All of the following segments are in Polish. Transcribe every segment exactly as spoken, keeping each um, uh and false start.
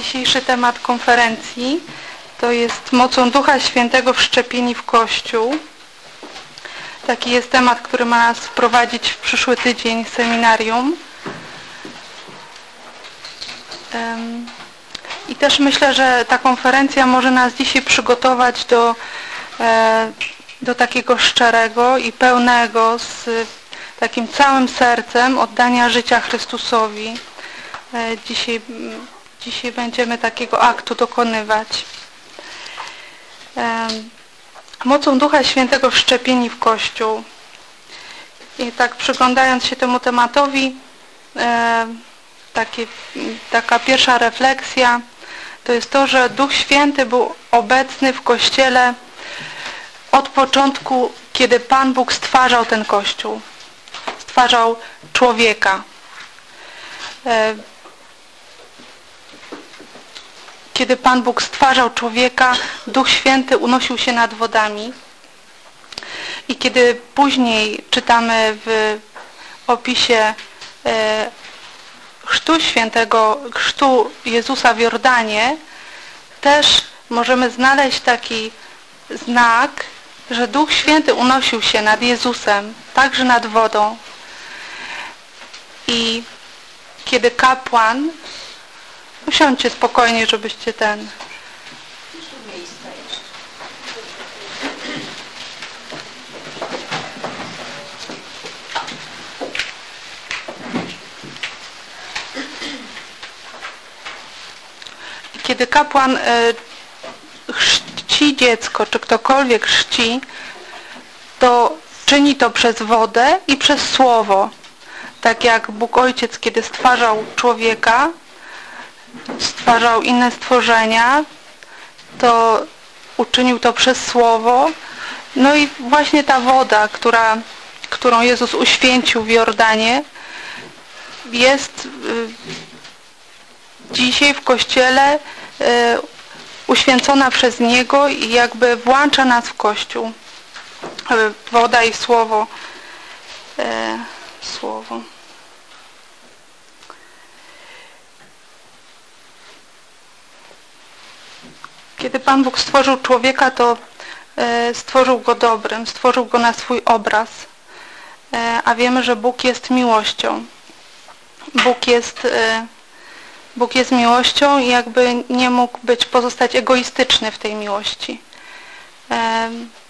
Dzisiejszy temat konferencji to jest mocą Ducha Świętego wszczepieni w Kościół. Taki jest temat, który ma nas wprowadzić w przyszły tydzień seminarium. I też myślę, że ta konferencja może nas dzisiaj przygotować do, do takiego szczerego i pełnego, z takim całym sercem oddania życia Chrystusowi. Dzisiaj, dzisiaj będziemy takiego aktu dokonywać. Mocą Ducha Świętego wszczepieni w Kościół. I tak przyglądając się temu tematowi, takie, taka pierwsza refleksja to jest to, że Duch Święty był obecny w Kościele od początku, kiedy Pan Bóg stwarzał ten Kościół. Stwarzał człowieka. Kiedy Pan Bóg stwarzał człowieka, Duch Święty unosił się nad wodami. I kiedy później czytamy w opisie chrztu świętego, chrztu Jezusa w Jordanie, też możemy znaleźć taki znak, że Duch Święty unosił się nad Jezusem, także nad wodą. I kiedy kapłan, usiądźcie spokojnie, żebyście ten... I kiedy kapłan y, chrzci dziecko, czy ktokolwiek chrzci, to czyni to przez wodę i przez słowo. Tak jak Bóg Ojciec, kiedy stwarzał człowieka, stwarzał inne stworzenia, to uczynił to przez słowo. No i właśnie ta woda, która, którą Jezus uświęcił w Jordanie, jest y, dzisiaj w Kościele y, uświęcona przez Niego i jakby włącza nas w Kościół. Y, woda i słowo. Y, słowo. Kiedy Pan Bóg stworzył człowieka, to e, stworzył go dobrym, stworzył go na swój obraz. E, a wiemy, że Bóg jest miłością. Bóg jest, e, Bóg jest miłością i jakby nie mógł być, pozostać egoistyczny w tej miłości. E,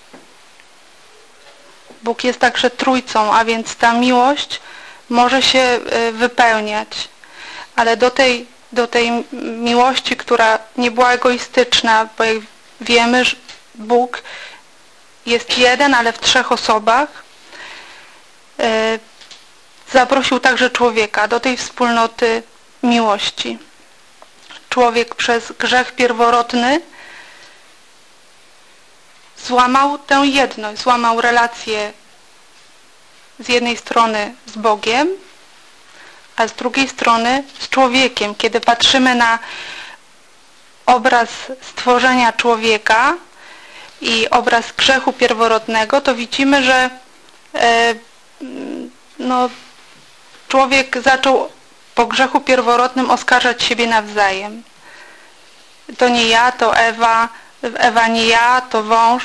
Bóg jest także trójcą, a więc ta miłość może się e, wypełniać. Ale do tej do tej miłości, która nie była egoistyczna, bo jak wiemy, że Bóg jest jeden, ale w trzech osobach, e, zaprosił także człowieka do tej wspólnoty miłości. Człowiek przez grzech pierworodny złamał tę jedność, złamał relację z jednej strony z Bogiem, a z drugiej strony z człowiekiem. Kiedy patrzymy na obraz stworzenia człowieka i obraz grzechu pierworodnego, to widzimy, że e, no, człowiek zaczął po grzechu pierworodnym oskarżać siebie nawzajem. To nie ja, to Ewa, Ewa nie ja, to wąż.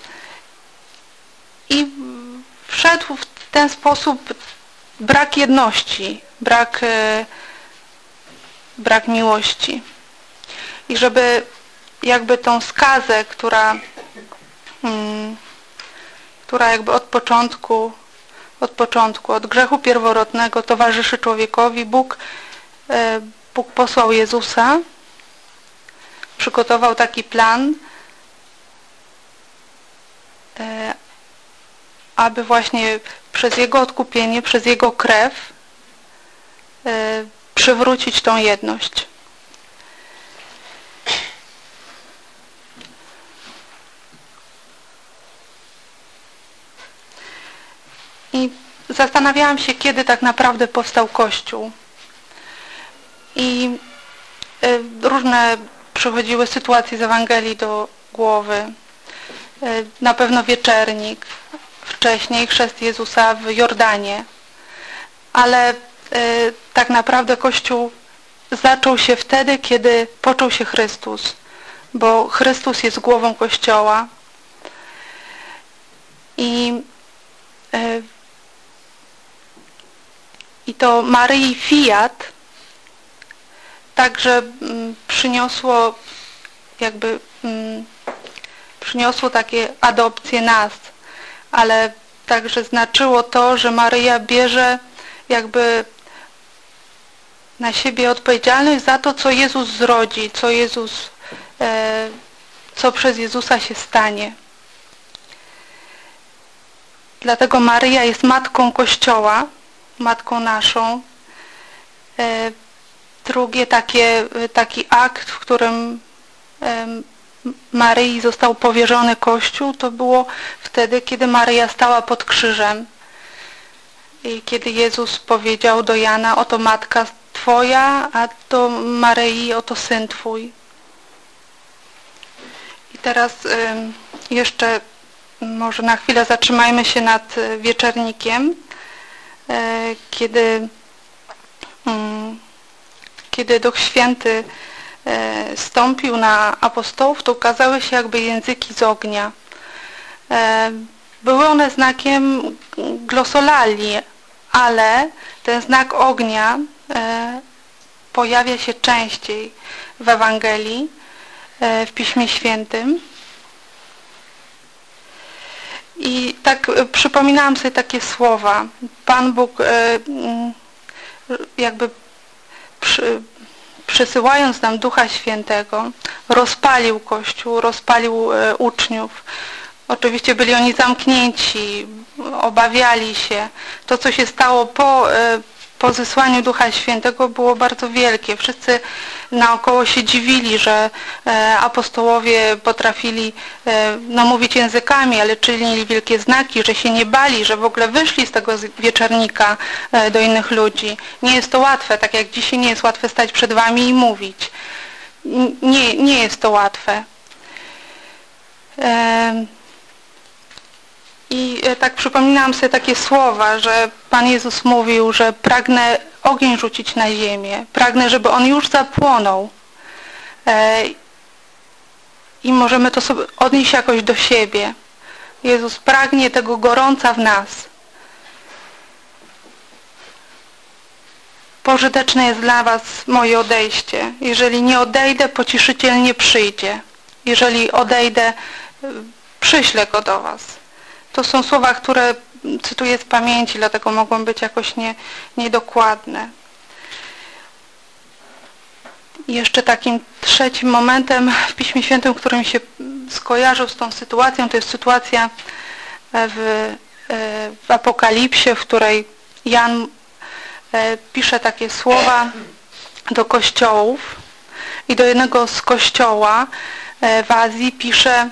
I wszedł w ten sposób brak jedności, brak, e, brak miłości. I żeby jakby tą skazę, która, mm, która jakby od początku, od początku, od grzechu pierworodnego towarzyszy człowiekowi, Bóg, e, Bóg posłał Jezusa, przygotował taki plan, e, aby właśnie przez Jego odkupienie, przez Jego krew e, przywrócić tą jedność. I zastanawiałam się, kiedy tak naprawdę powstał Kościół. I e, różne przychodziły sytuacje z Ewangelii do głowy. E, na pewno wieczernik, wcześniej chrzest Jezusa w Jordanie. Ale e, tak naprawdę Kościół zaczął się wtedy, kiedy począł się Chrystus, bo Chrystus jest głową Kościoła i y, i to Maryi fiat także mm, przyniosło jakby mm, przyniosło takie adopcję nas, ale także znaczyło to, że Maryja bierze jakby na siebie odpowiedzialność za to, co Jezus zrodzi, co Jezus, e, co przez Jezusa się stanie. Dlatego Maryja jest matką Kościoła, matką naszą. E, drugie takie, taki akt, w którym e, Maryi został powierzony Kościół, to było wtedy, kiedy Maryja stała pod krzyżem i kiedy Jezus powiedział do Jana: oto matka Twoja, a do Maryi: oto syn Twój. I teraz y, jeszcze może na chwilę zatrzymajmy się nad wieczernikiem, y, kiedy y, kiedy Duch Święty y, stąpił na apostołów, to ukazały się jakby języki z ognia. Y, były one znakiem glosolali, ale ten znak ognia e, pojawia się częściej w Ewangelii, e, w Piśmie Świętym. I tak e, przypominałam sobie takie słowa. Pan Bóg e, jakby przy, przysyłając nam Ducha Świętego, rozpalił Kościół, rozpalił e, uczniów. Oczywiście byli oni zamknięci, obawiali się. To, co się stało po, po zesłaniu Ducha Świętego, było bardzo wielkie. Wszyscy naokoło się dziwili, że apostołowie potrafili no, mówić językami, ale czynili wielkie znaki, że się nie bali, że w ogóle wyszli z tego wieczernika do innych ludzi. Nie jest to łatwe, tak jak dzisiaj nie jest łatwe stać przed wami i mówić. Nie, nie jest to łatwe. I tak przypominałam sobie takie słowa, że Pan Jezus mówił, że pragnę ogień rzucić na ziemię, pragnę, żeby on już zapłonął. I możemy to sobie odnieść jakoś do siebie. Jezus pragnie tego gorąca w nas. Pożyteczne jest dla was moje odejście. Jeżeli nie odejdę, pocieszyciel nie przyjdzie. Jeżeli odejdę, przyślę go do was. To są słowa, które cytuję z pamięci, dlatego mogą być jakoś nie, niedokładne. I jeszcze takim trzecim momentem w Piśmie Świętym, który mi się skojarzył z tą sytuacją, to jest sytuacja w, w Apokalipsie, w której Jan pisze takie słowa do kościołów i do jednego z kościoła w Azji pisze: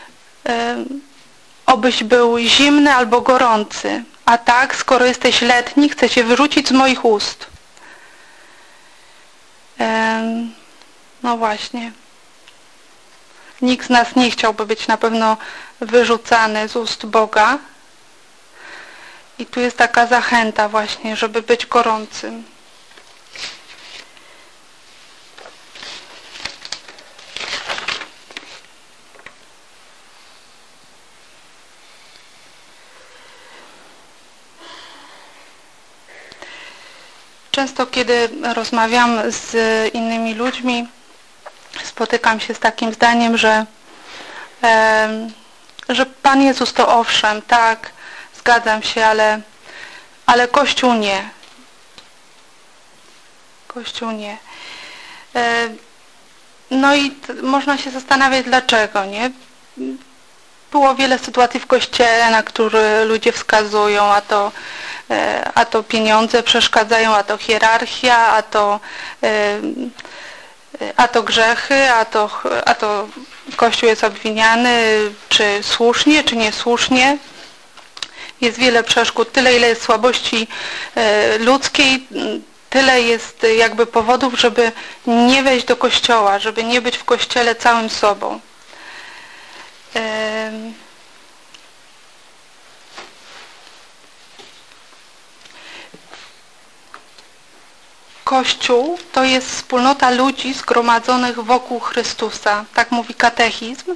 obyś był zimny albo gorący, a tak, skoro jesteś letni, chcę cię wyrzucić z moich ust. Ehm, no właśnie. Nikt z nas nie chciałby być na pewno wyrzucany z ust Boga. I tu jest taka zachęta właśnie, żeby być gorącym. Często, kiedy rozmawiam z innymi ludźmi, spotykam się z takim zdaniem, że, e, że Pan Jezus to owszem, tak, zgadzam się, ale, ale Kościół nie. Kościół nie. E, no i t, można się zastanawiać, dlaczego, nie? Było wiele sytuacji w Kościele, na które ludzie wskazują, a to a to pieniądze przeszkadzają, a to hierarchia, a to, a to grzechy, a to, a to Kościół jest obwiniany, czy słusznie, czy niesłusznie. Jest wiele przeszkód, tyle ile jest słabości ludzkiej, tyle jest jakby powodów, żeby nie wejść do Kościoła, żeby nie być w Kościele całym sobą. Kościół to jest wspólnota ludzi zgromadzonych wokół Chrystusa. Tak mówi katechizm.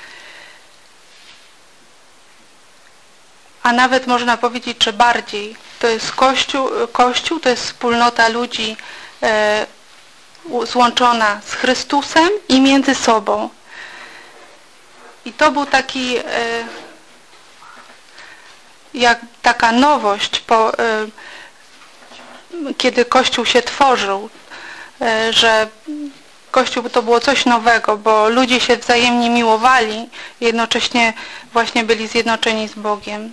A nawet można powiedzieć, że bardziej. To jest Kościół, Kościół to jest wspólnota ludzi e, złączona z Chrystusem i między sobą. I to był taki, e, jak taka nowość, po, e, kiedy Kościół się tworzył, e, że Kościół to było coś nowego, bo ludzie się wzajemnie miłowali, jednocześnie właśnie byli zjednoczeni z Bogiem.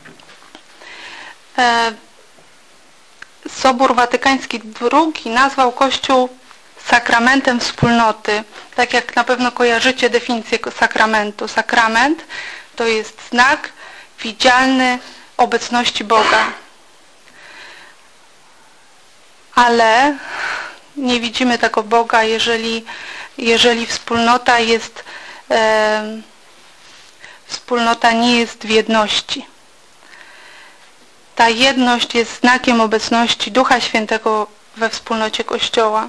E, Sobór Watykański drugi nazwał Kościół sakramentem wspólnoty. Tak jak na pewno kojarzycie definicję sakramentu. Sakrament to jest znak widzialny obecności Boga. Ale nie widzimy tego Boga, jeżeli, jeżeli wspólnota jest e, wspólnota nie jest w jedności. Ta jedność jest znakiem obecności Ducha Świętego we wspólnocie Kościoła.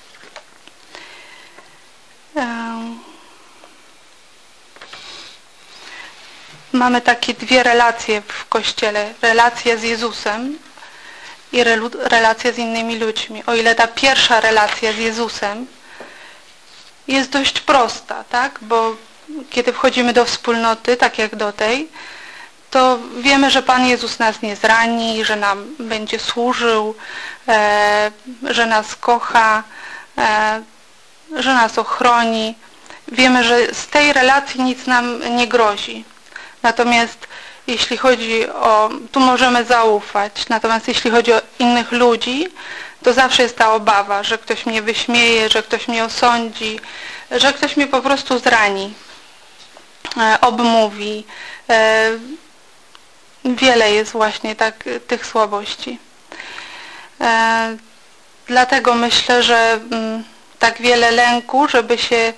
Mamy takie dwie relacje w Kościele. Relacja z Jezusem i relacja z innymi ludźmi. O ile ta pierwsza relacja z Jezusem jest dość prosta, tak? Bo kiedy wchodzimy do wspólnoty, tak jak do tej, to wiemy, że Pan Jezus nas nie zrani, że nam będzie służył, e, że nas kocha, e, że nas ochroni. Wiemy, że z tej relacji nic nam nie grozi. Natomiast jeśli chodzi o... tu możemy zaufać. Natomiast jeśli chodzi o innych ludzi, to zawsze jest ta obawa, że ktoś mnie wyśmieje, że ktoś mnie osądzi, że ktoś mnie po prostu zrani, e, obmówi. E, wiele jest właśnie tak, tych słabości. E, dlatego myślę, że m, tak wiele lęku, żeby się e,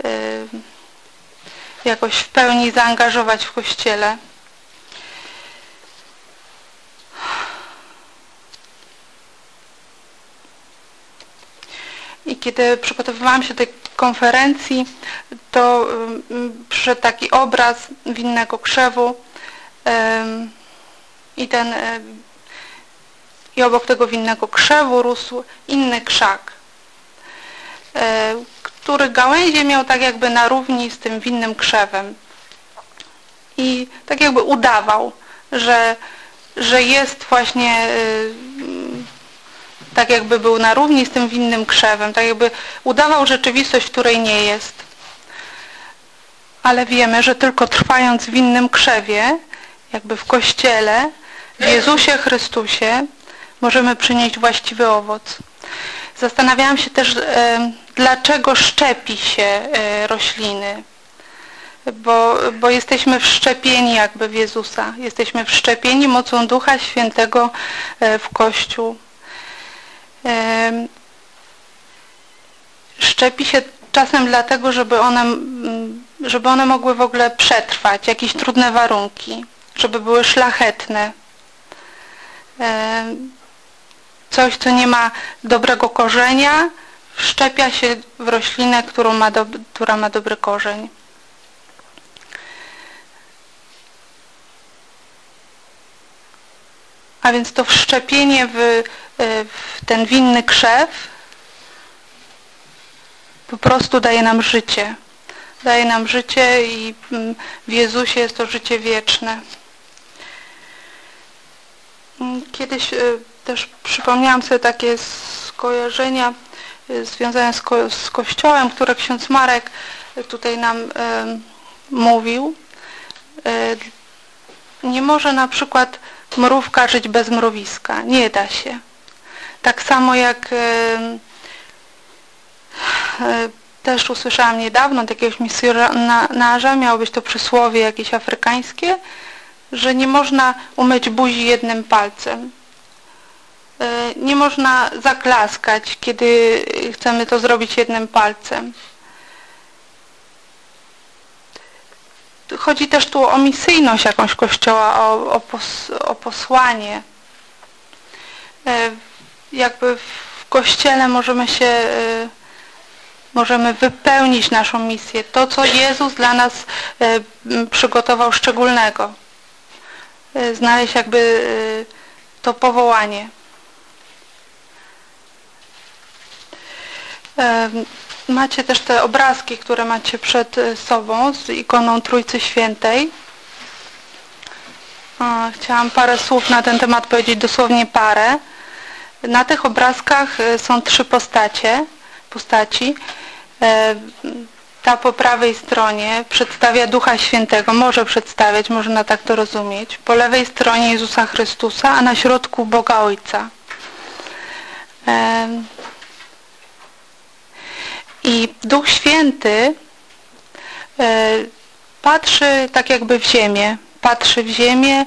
jakoś w pełni zaangażować w Kościele. I kiedy przygotowywałam się do tej konferencji, to um, przyszedł taki obraz winnego krzewu um, i ten um, i obok tego winnego krzewu rósł inny krzak, um, który gałęzie miał tak jakby na równi z tym winnym krzewem i tak jakby udawał, że, że jest właśnie um, tak jakby był na równi z tym winnym krzewem, tak jakby udawał rzeczywistość, w której nie jest. Ale wiemy, że tylko trwając w winnym krzewie, jakby w Kościele, w Jezusie Chrystusie, możemy przynieść właściwy owoc. Zastanawiałam się też, e, dlaczego szczepi się e, rośliny. Bo, bo jesteśmy wszczepieni jakby w Jezusa. Jesteśmy wszczepieni mocą Ducha Świętego e, w Kościół. Szczepi się czasem dlatego, żeby one, żeby one mogły w ogóle przetrwać jakieś trudne warunki, żeby były szlachetne. Coś, co nie ma dobrego korzenia, wszczepia się w roślinę, którą ma do, która ma dobry korzeń. A więc to wszczepienie w, w ten winny krzew po prostu daje nam życie. Daje nam życie i w Jezusie jest to życie wieczne. Kiedyś też przypomniałam sobie takie skojarzenia związane z, ko z Kościołem, które ksiądz Marek tutaj nam e, mówił. E, nie może na przykład mrówka żyć bez mrowiska. Nie da się. Tak samo jak e, e, też usłyszałam niedawno od jakiegoś misjonarza, miało być to przysłowie jakieś afrykańskie, że nie można umyć buzi jednym palcem. E, nie można zaklaskać, kiedy chcemy to zrobić jednym palcem. Chodzi też tu o misyjność jakąś Kościoła, o, o, pos, o posłanie. E, jakby w Kościele możemy się, możemy wypełnić naszą misję. To, co Jezus dla nas przygotował szczególnego. Znaleźć jakby to powołanie. Macie też te obrazki, które macie przed sobą z ikoną Trójcy Świętej. Chciałam parę słów na ten temat powiedzieć, dosłownie parę. Na tych obrazkach są trzy postacie, postaci. Ta po prawej stronie przedstawia Ducha Świętego, może przedstawiać, można tak to rozumieć. Po lewej stronie Jezusa Chrystusa, a na środku Boga Ojca. I Duch Święty patrzy tak jakby w ziemię. Patrzy w ziemię.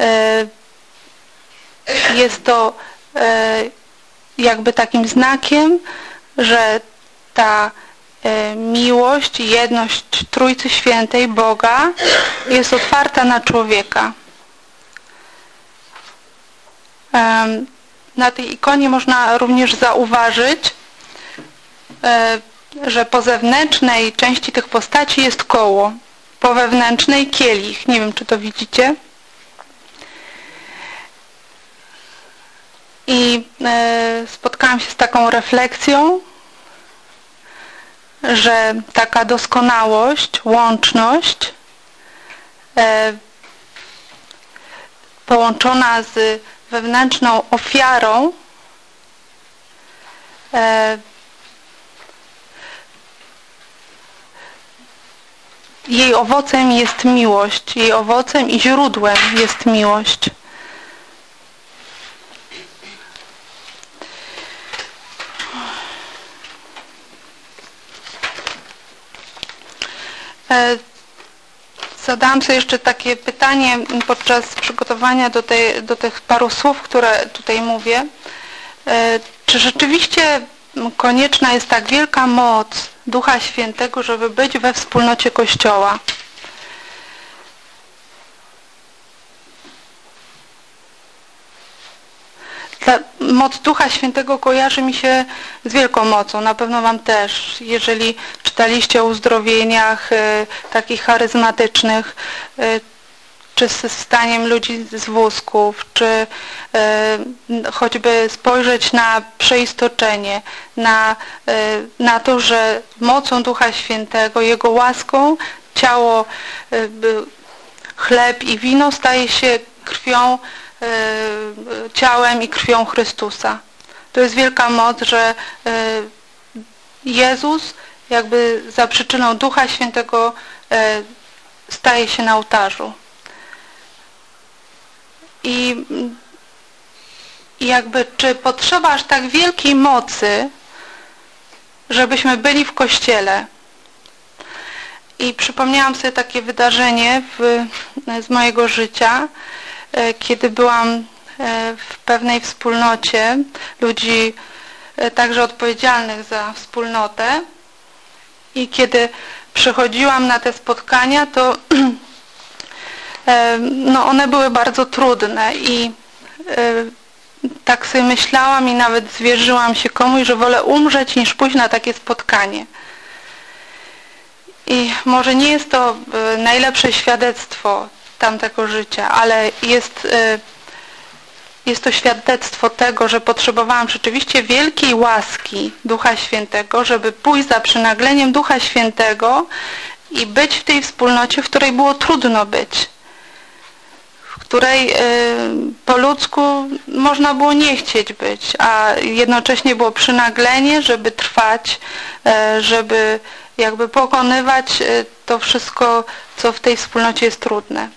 Jest to jakby takim znakiem, że ta miłość i jedność Trójcy Świętej, Boga, jest otwarta na człowieka. Na tej ikonie można również zauważyć, że po zewnętrznej części tych postaci jest koło, po wewnętrznej kielich. Nie wiem, czy to widzicie. I spotkałam się z taką refleksją, że taka doskonałość, łączność połączona z wewnętrzną ofiarą jej owocem jest miłość. Jej owocem i źródłem jest miłość. Zadałam sobie jeszcze takie pytanie podczas przygotowania do, tej, do tych paru słów, które tutaj mówię. Czy rzeczywiście konieczna jest tak wielka moc Ducha Świętego, żeby być we wspólnocie Kościoła? Ta moc Ducha Świętego kojarzy mi się z wielką mocą, na pewno wam też. Jeżeli czytaliście o uzdrowieniach y, takich charyzmatycznych, y, czy z wstaniem ludzi z wózków, czy y, choćby spojrzeć na przeistoczenie, na, y, na to, że mocą Ducha Świętego, Jego łaską ciało, y, chleb i wino staje się krwią, ciałem i krwią Chrystusa. To jest wielka moc, że Jezus jakby za przyczyną Ducha Świętego staje się na ołtarzu. I jakby czy potrzeba aż tak wielkiej mocy, żebyśmy byli w Kościele? I przypomniałam sobie takie wydarzenie w, z mojego życia, kiedy byłam w pewnej wspólnocie ludzi także odpowiedzialnych za wspólnotę i kiedy przychodziłam na te spotkania, to no one były bardzo trudne i tak sobie myślałam i nawet zwierzyłam się komuś, że wolę umrzeć niż pójść na takie spotkanie. I może nie jest to najlepsze świadectwo tamtego życia, ale jest, jest to świadectwo tego, że potrzebowałam rzeczywiście wielkiej łaski Ducha Świętego, żeby pójść za przynagleniem Ducha Świętego i być w tej wspólnocie, w której było trudno być, w której po ludzku można było nie chcieć być, a jednocześnie było przynaglenie, żeby trwać, żeby jakby pokonywać to wszystko, co w tej wspólnocie jest trudne.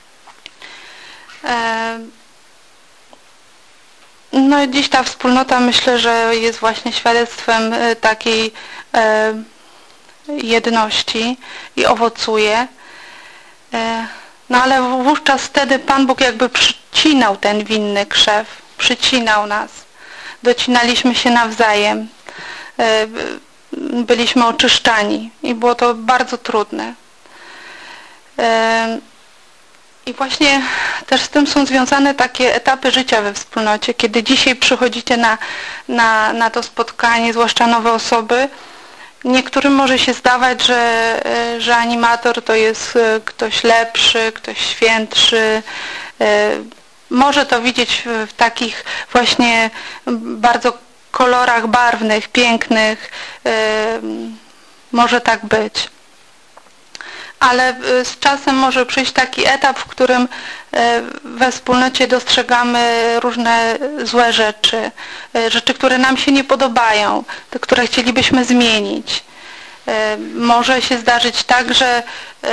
No i dziś ta wspólnota, myślę, że jest właśnie świadectwem takiej jedności i owocuje. No ale wówczas wtedy Pan Bóg jakby przycinał ten winny krzew, przycinał nas. Docinaliśmy się nawzajem. Byliśmy oczyszczani i było to bardzo trudne. I właśnie też z tym są związane takie etapy życia we wspólnocie. Kiedy dzisiaj przychodzicie na, na, na to spotkanie, zwłaszcza nowe osoby, niektórym może się zdawać, że, że animator to jest ktoś lepszy, ktoś świętszy. Może to widzieć w takich właśnie bardzo kolorach barwnych, pięknych. Może tak być. Ale z czasem może przyjść taki etap, w którym we wspólnocie dostrzegamy różne złe rzeczy, rzeczy, które nam się nie podobają, te, które chcielibyśmy zmienić. Może się zdarzyć tak, że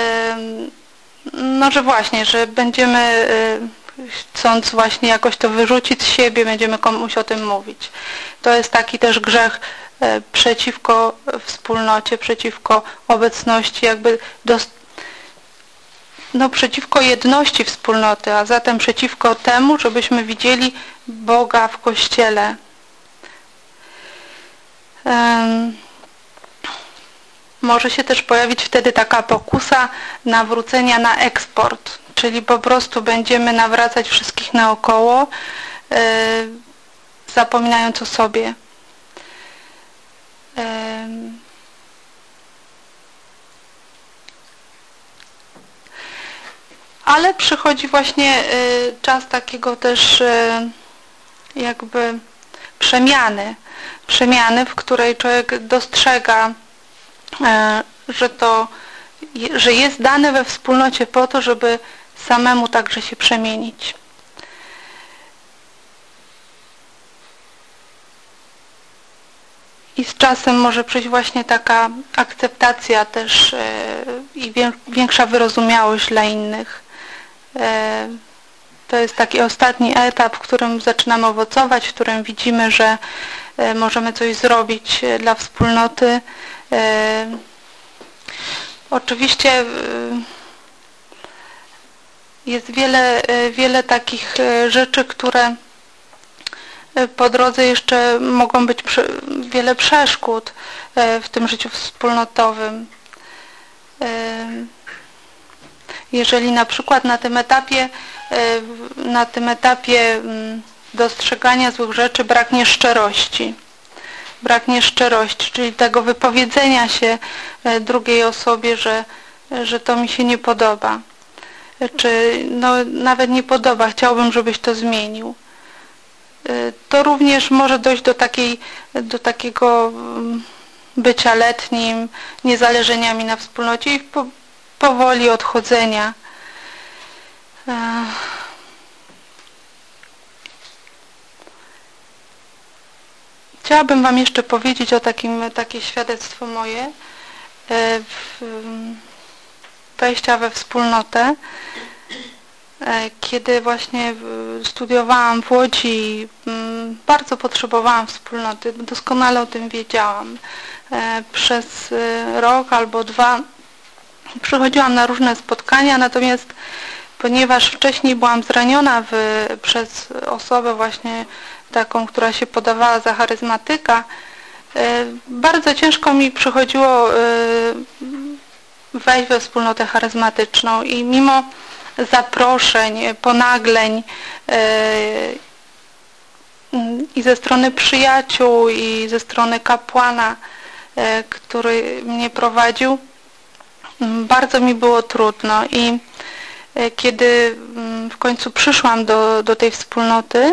no, że właśnie, że będziemy chcąc właśnie jakoś to wyrzucić z siebie, będziemy komuś o tym mówić. To jest taki też grzech przeciwko wspólnocie, przeciwko obecności, jakby do, no, przeciwko jedności wspólnoty, a zatem przeciwko temu, żebyśmy widzieli Boga w Kościele. Um, może się też pojawić wtedy taka pokusa nawrócenia na eksport, czyli po prostu będziemy nawracać wszystkich naokoło, yy, zapominając o sobie. Yy. Ale przychodzi właśnie y, czas takiego też y, jakby przemiany. Przemiany, w której człowiek dostrzega, y, że to, y, że jest dane we wspólnocie po to, żeby samemu także się przemienić. I z czasem może przyjść właśnie taka akceptacja też y, i większa wyrozumiałość dla innych. To jest taki ostatni etap, w którym zaczynamy owocować, w którym widzimy, że możemy coś zrobić dla wspólnoty. Oczywiście jest wiele, wiele takich rzeczy, które po drodze jeszcze mogą być wiele przeszkód w tym życiu wspólnotowym. Jeżeli na przykład na tym etapie, na tym etapie dostrzegania złych rzeczy braknie szczerości, braknie szczerości, czyli tego wypowiedzenia się drugiej osobie, że, że to mi się nie podoba, czy no, nawet nie podoba, chciałbym, żebyś to zmienił. To również może dojść do takiej, do takiego bycia letnim, niezależenia mi na wspólnocie i po, powoli odchodzenia. Chciałabym Wam jeszcze powiedzieć o takim, takie świadectwo moje wejścia we wspólnotę. Kiedy właśnie studiowałam w Łodzi, bardzo potrzebowałam wspólnoty, doskonale o tym wiedziałam. Przez rok albo dwa przychodziłam na różne spotkania, natomiast ponieważ wcześniej byłam zraniona w, przez osobę właśnie taką, która się podawała za charyzmatyka, bardzo ciężko mi przychodziło wejść we wspólnotę charyzmatyczną i mimo zaproszeń, ponagleń i ze strony przyjaciół, i ze strony kapłana, który mnie prowadził, bardzo mi było trudno i kiedy w końcu przyszłam do, do tej wspólnoty,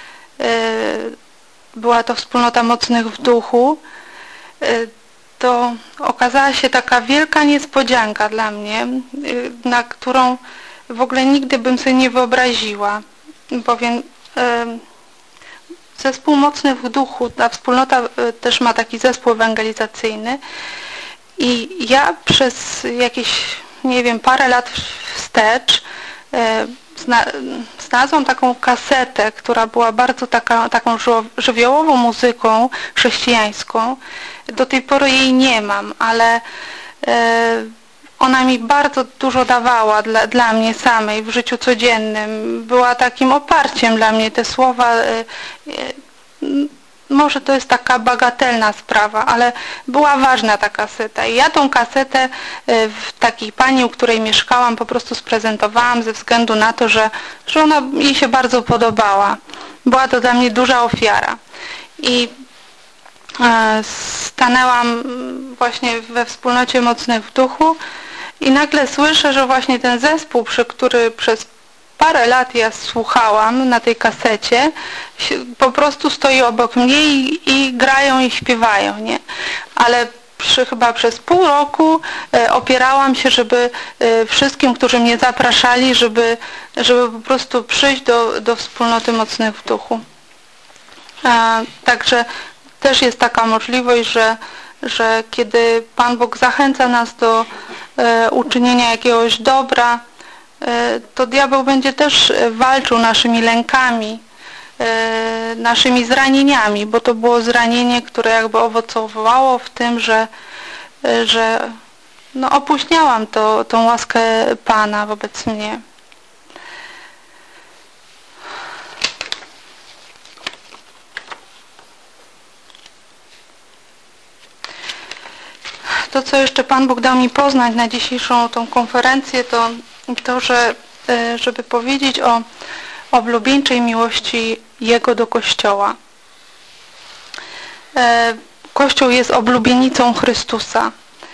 była to wspólnota mocnych w duchu, to okazała się taka wielka niespodzianka dla mnie, na którą w ogóle nigdy bym sobie nie wyobraziła, bowiem zespół mocnych w duchu, ta wspólnota też ma taki zespół ewangelizacyjny i ja przez jakieś, nie wiem, parę lat wstecz zna, znalazłam taką kasetę, która była bardzo taka, taką żywiołową muzyką chrześcijańską. Do tej pory jej nie mam, ale ona mi bardzo dużo dawała dla, dla mnie samej w życiu codziennym. Była takim oparciem dla mnie. Te słowa może to jest taka bagatelna sprawa, ale była ważna ta kaseta. I ja tą kasetę w takiej pani, u której mieszkałam, po prostu sprezentowałam ze względu na to, że, że ona jej się bardzo podobała. Była to dla mnie duża ofiara. I stanęłam właśnie we wspólnocie Mocnych w Duchu i nagle słyszę, że właśnie ten zespół, przy który przez parę lat ja słuchałam na tej kasecie, po prostu stoi obok mnie i, i grają i śpiewają, nie? Ale przy, chyba przez pół roku e, opierałam się, żeby e, wszystkim, którzy mnie zapraszali, żeby, żeby po prostu przyjść do, do wspólnoty Mocnych w Duchu. E, także też jest taka możliwość, że, że kiedy Pan Bóg zachęca nas do e, uczynienia jakiegoś dobra, e, to diabeł będzie też walczył naszymi lękami, e, naszymi zranieniami, bo to było zranienie, które jakby owocowało w tym, że, e, że no, opóźniałam to, tą łaskę Pana wobec mnie. To, co jeszcze Pan Bóg dał mi poznać na dzisiejszą tą konferencję, to to, że żeby powiedzieć o oblubieńczej miłości Jego do Kościoła. Kościół jest oblubienicą Chrystusa.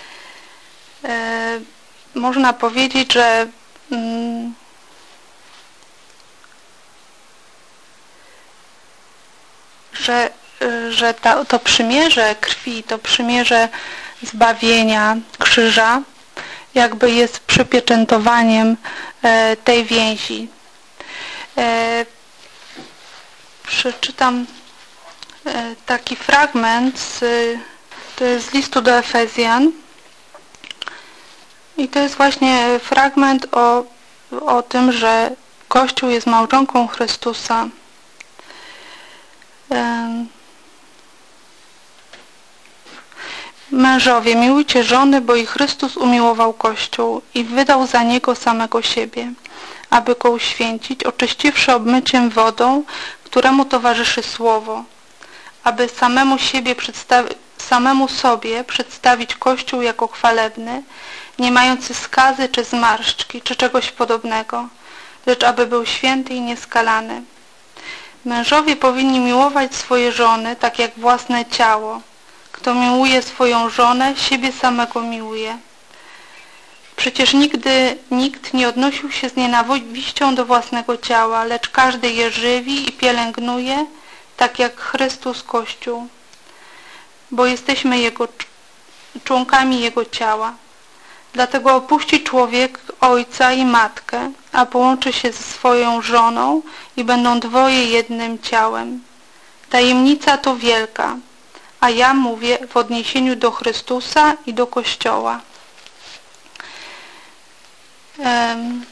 Można powiedzieć, że że, że ta, to przymierze krwi, to przymierze zbawienia, krzyża, jakby jest przypieczętowaniem e, tej więzi. E, przeczytam e, taki fragment, z, to jest z listu do Efezjan i to jest właśnie fragment o, o tym, że Kościół jest małżonką Chrystusa. E, Mężowie, miłujcie żony, bo i Chrystus umiłował Kościół i wydał za niego samego siebie, aby go uświęcić, oczyściwszy obmyciem wodą, któremu towarzyszy słowo, aby samemu, siebie przedstawi- samemu sobie przedstawić Kościół jako chwalebny, nie mający skazy czy zmarszczki, czy czegoś podobnego, lecz aby był święty i nieskalany. Mężowie powinni miłować swoje żony tak jak własne ciało. Kto miłuje swoją żonę, siebie samego miłuje. Przecież nigdy nikt nie odnosił się z nienawiścią do własnego ciała, lecz każdy je żywi i pielęgnuje, tak jak Chrystus Kościół, bo jesteśmy Jego członkami Jego ciała. Dlatego opuści człowiek ojca i matkę, a połączy się ze swoją żoną i będą dwoje jednym ciałem. Tajemnica to wielka, a ja mówię w odniesieniu do Chrystusa i do Kościoła. Um,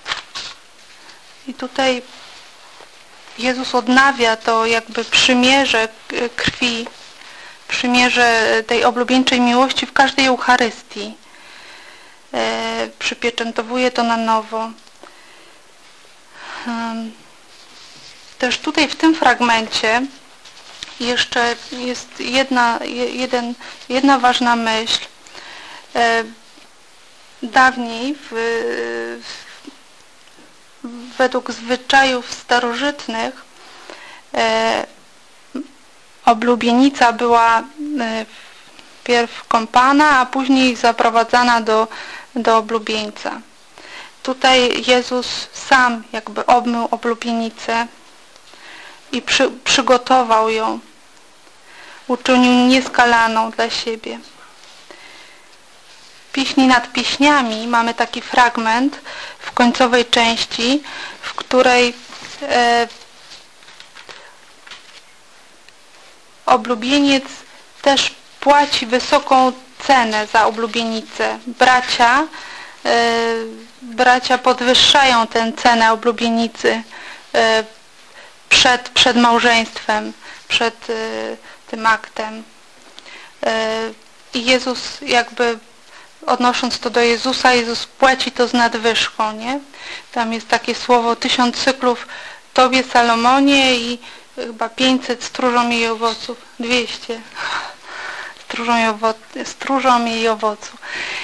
I tutaj Jezus odnawia to jakby przymierze krwi, przymierze tej oblubieńczej miłości w każdej Eucharystii. E, przypieczętowuje to na nowo. Um, też tutaj w tym fragmencie jeszcze jest jedna, jeden, jedna ważna myśl. E, dawniej w, w, według zwyczajów starożytnych e, oblubienica była e, wpierw kąpana, a później zaprowadzana do, do oblubieńca. Tutaj Jezus sam jakby obmył oblubienicę i przy, przygotował ją, uczynił nieskalaną dla siebie. W Pieśni nad pieśniami mamy taki fragment w końcowej części, w której e, oblubieniec też płaci wysoką cenę za oblubienicę. Bracia, e, bracia podwyższają tę cenę oblubienicy e, przed, przed małżeństwem, przed e, tym aktem. E, I Jezus jakby odnosząc to do Jezusa, Jezus płaci to z nadwyżką, nie? Tam jest takie słowo tysiąc cyklów Tobie, Salomonie i chyba pięćset stróżom jej owoców, dwieście stróżom jej, owo stróżom jej owoców.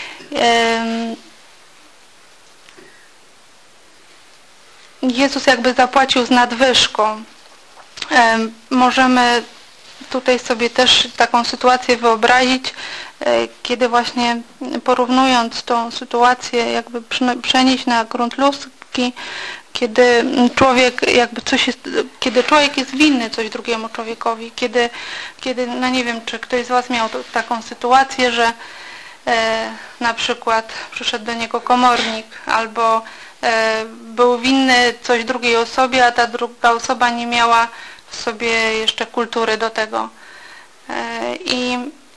Jezus jakby zapłacił z nadwyżką. Możemy tutaj sobie też taką sytuację wyobrazić, kiedy właśnie porównując tą sytuację jakby przenieść na grunt ludzki, kiedy człowiek jakby coś jest, kiedy człowiek jest winny coś drugiemu człowiekowi, kiedy, kiedy no nie wiem, czy ktoś z Was miał to, taką sytuację, że e, na przykład przyszedł do niego komornik albo e, był winny coś drugiej osobie, a ta druga osoba nie miała w sobie jeszcze kultury do tego. E, i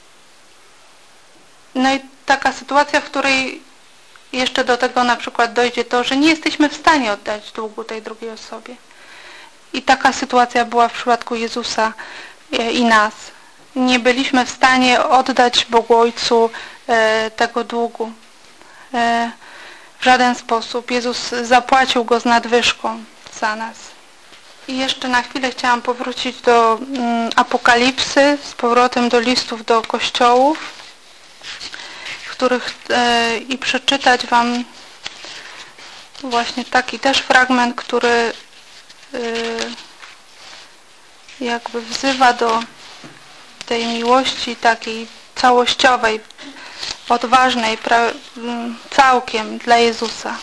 no i taka sytuacja, w której jeszcze do tego na przykład dojdzie to, że nie jesteśmy w stanie oddać długu tej drugiej osobie. I taka sytuacja była w przypadku Jezusa i nas. Nie byliśmy w stanie oddać Bogu Ojcu tego długu. W żaden sposób. Jezus zapłacił go z nadwyżką za nas. I jeszcze na chwilę chciałam powrócić do Apokalipsy, z powrotem do listów do kościołów, których e, i przeczytać Wam właśnie taki też fragment, który e, jakby wzywa do tej miłości takiej całościowej, odważnej, pra, całkiem dla Jezusa.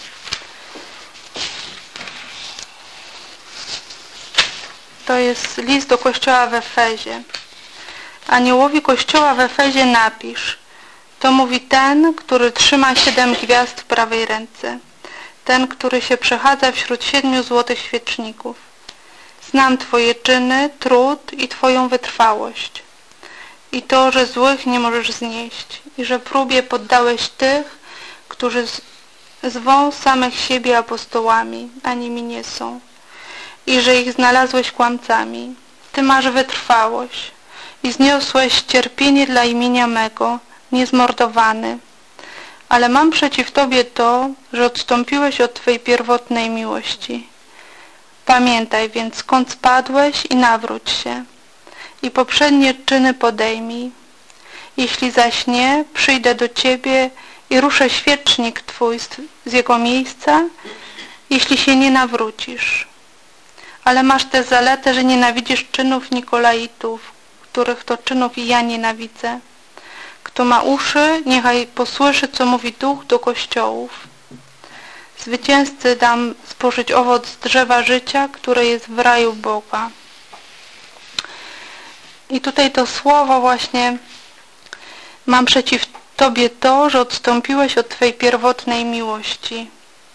To jest list do kościoła w Efezie. Aniołowi kościoła w Efezie napisz: to mówi ten, który trzyma siedem gwiazd w prawej ręce. Ten, który się przechadza wśród siedmiu złotych świeczników. Znam Twoje czyny, trud i Twoją wytrwałość. I to, że złych nie możesz znieść. I że próbie poddałeś tych, którzy zwą samych siebie apostołami, a nimi nie są. I że ich znalazłeś kłamcami. Ty masz wytrwałość. I zniosłeś cierpienie dla imienia mego, niezmordowany. Ale mam przeciw Tobie to, że odstąpiłeś od Twej pierwotnej miłości. Pamiętaj więc, skąd spadłeś i nawróć się. I poprzednie czyny podejmij. Jeśli zaś nie, przyjdę do Ciebie i ruszę świecznik Twój z, z jego miejsca, jeśli się nie nawrócisz. Ale masz tę zaletę, że nienawidzisz czynów Nikolaitów, których to czynów i ja nienawidzę. Kto ma uszy, niechaj posłyszy, co mówi Duch do kościołów. Zwycięzcy dam spożyć owoc z drzewa życia, które jest w raju Boga. I tutaj to słowo właśnie: mam przeciw Tobie to, że odstąpiłeś od Twej pierwotnej miłości.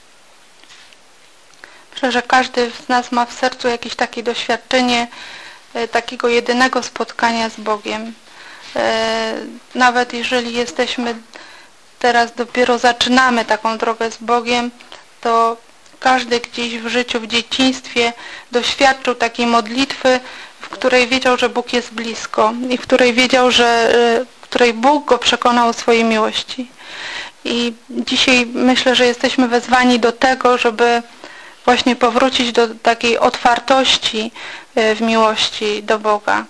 Myślę, że każdy z nas ma w sercu jakieś takie doświadczenie takiego jedynego spotkania z Bogiem. Nawet jeżeli jesteśmy teraz, dopiero zaczynamy taką drogę z Bogiem, to każdy gdzieś w życiu, w dzieciństwie doświadczył takiej modlitwy, w której wiedział, że Bóg jest blisko i w której wiedział, że w której Bóg go przekonał o swojej miłości. I dzisiaj myślę, że jesteśmy wezwani do tego, żeby właśnie powrócić do takiej otwartości w miłości do Boga.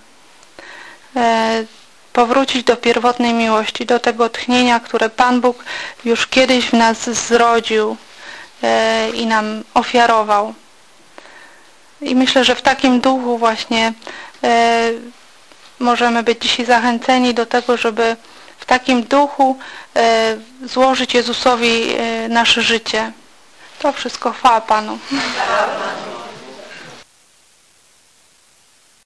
Powrócić do pierwotnej miłości, do tego tchnienia, które Pan Bóg już kiedyś w nas zrodził i nam ofiarował. I myślę, że w takim duchu właśnie możemy być dzisiaj zachęceni do tego, żeby w takim duchu złożyć Jezusowi nasze życie. To wszystko chwała Panu.